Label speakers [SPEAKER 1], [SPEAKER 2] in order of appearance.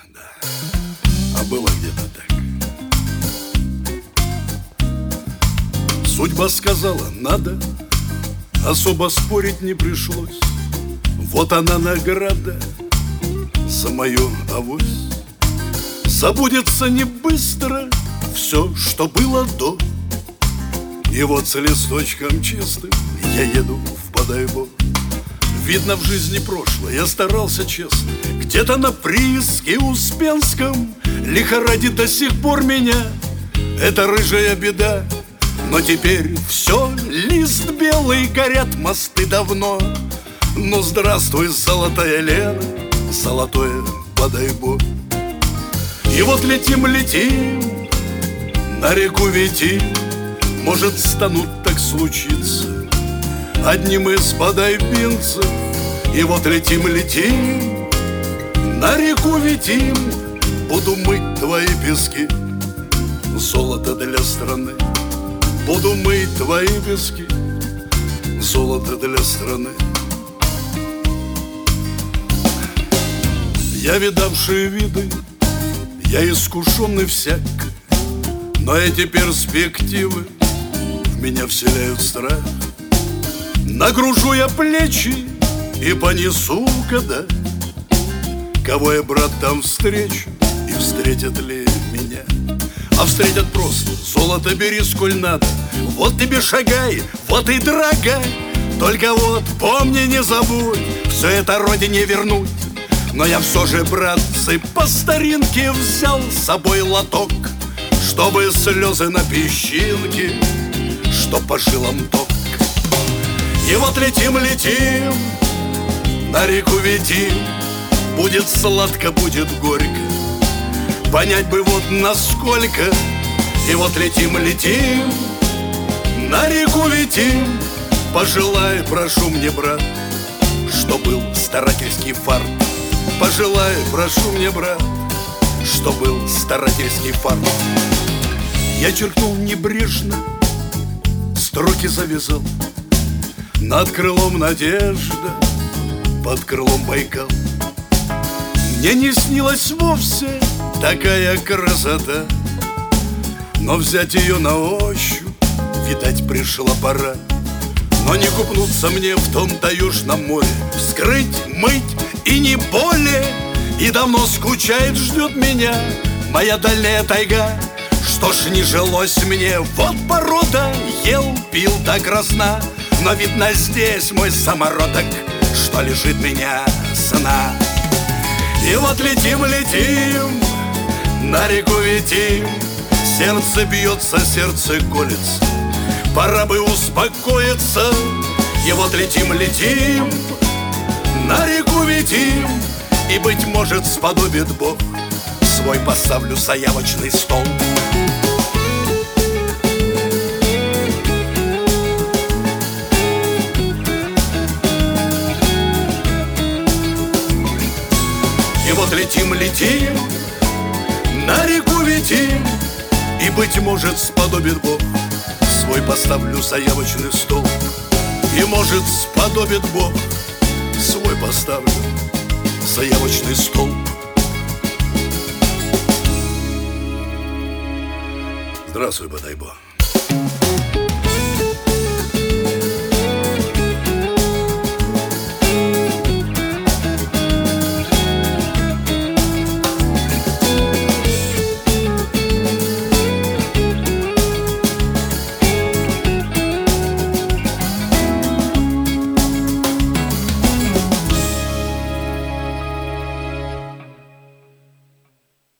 [SPEAKER 1] да. А было где-то так. Судьба сказала надо, особо спорить не пришлось. Вот она награда за мою авось. Забудется не быстро все, что было до. И вот с листочком чистым я еду в Бодайбо. Видно, в жизни прошлое я старался честно. Где-то на прииске Успенском лихорадит до сих пор меня эта рыжая беда. Но теперь все, лист белый, горят мосты давно. Ну здравствуй, золотая Лена, золотое Бодайбо. И вот летим, на реку Вити. Может, станут так случиться одним из бодайбинцев. И вот летим, на реку Вити. Буду мыть твои пески, золото для страны. Буду мыть твои пески, золото для страны. Я видавший виды, я искушенный всяк, но эти перспективы в меня вселяют страх. Нагружу я плечи и понесу года. Кого я, брат, там встречу, и встретят ли меня? А встретят просто: золото бери сколь надо. Вот тебе шагай, вот и дорогай. Только вот помни, не забудь, все это родине вернуть. Но я все же, братцы, по старинке взял с собой лоток, чтобы слезы на песчинке, чтоб по жилам ток. И вот летим, на реку Вити. Будет сладко, будет горько, понять бы вот насколько. И вот летим, на реку Вити. Пожелай, прошу мне, брат, что был старательский фарт. Пожелай, прошу мне, брат, что был старательский фарт. Я черкнул небрежно, строки завязал. Над крылом надежда, под крылом Байкал. Мне не снилась вовсе такая красота, но взять ее на ощупь, видать, пришла пора. Но не купнуться мне в том-то южном море, вскрыть, мыть и не более. И давно скучает, ждет меня моя дальняя тайга. Что ж не жилось мне, вот порода, ел, пил до красна. Но видно здесь мой самородок, что лежит меня сна. И вот летим, на реку Вити. Сердце бьется, сердце колется, пора бы успокоиться. И вот летим, на реку Вити. И, быть может, сподобит Бог, свой поставлю заявочный стол. И вот летим, на реку Вити. И, быть может, сподобит Бог, свой поставлю заявочный стол. И, может, сподобит Бог, свой поставлю заявочный стол. Здравствуй, Бодайбо.